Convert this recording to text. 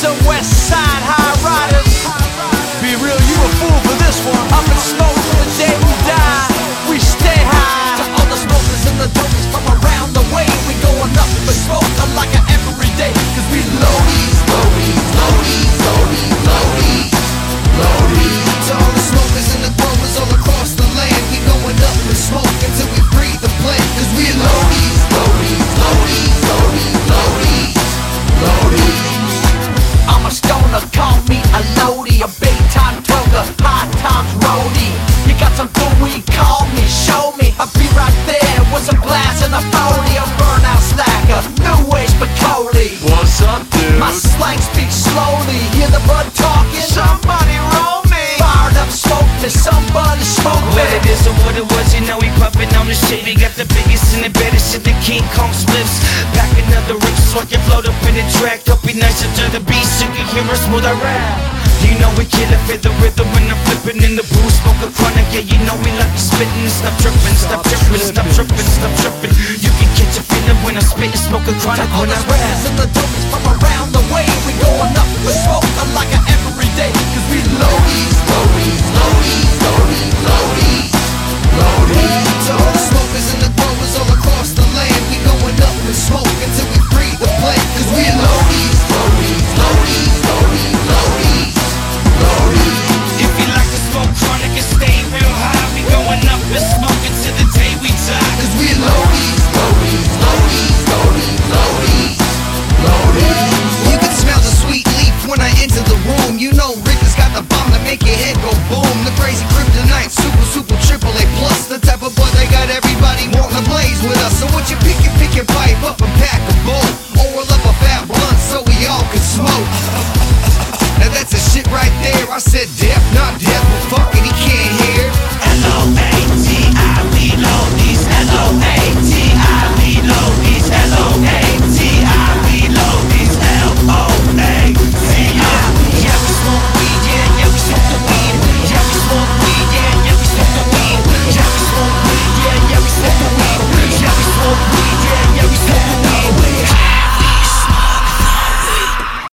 some West Side high riders. Be real, you a fool for this one. Up in smoke till the day we die. We stay high. To all the smokers and the dopies from around the way, we going up in smoke like a everyday. Cause we loadies, loadies, loadies, loadies, loadies, loadies. To all the smokers and the growers all across the land, we going up in smoke until we breathe the plant. Cause we loadies, loadies, loadies, loadies, loadies, loadies. I'm a stoner, call me a loadie, a big time toker, high times roadie. You got some good weed, call me, show me. I'll be right there with some glass and a 40. A burnout slacker, new age Bacardi. What's up, dude? My slang speaks slowly, hear the bud talking. Somebody roll me. Fired up smoke, there's somebody smoke me. What it is or what it was, you know we puffin' on the shit. We got the biggest and the baddest shit, the King Kong spliffs. Back another rip, so I can float up in the track. Don't be nice to the beat, so you can hear us smooth I rap. You know we kill it for the rhythm when I'm flipping in the booth, smoke a chronic. Yeah, you know we like to spittin'. Stop trippin', stop trippin', stop trippin', stop trippin'. You can catch a feeling when I'm spittin', smoke a chronic when I rap. And the dopies from around the way, we going up with smoke like a everyday. Cause we loadies, loadies,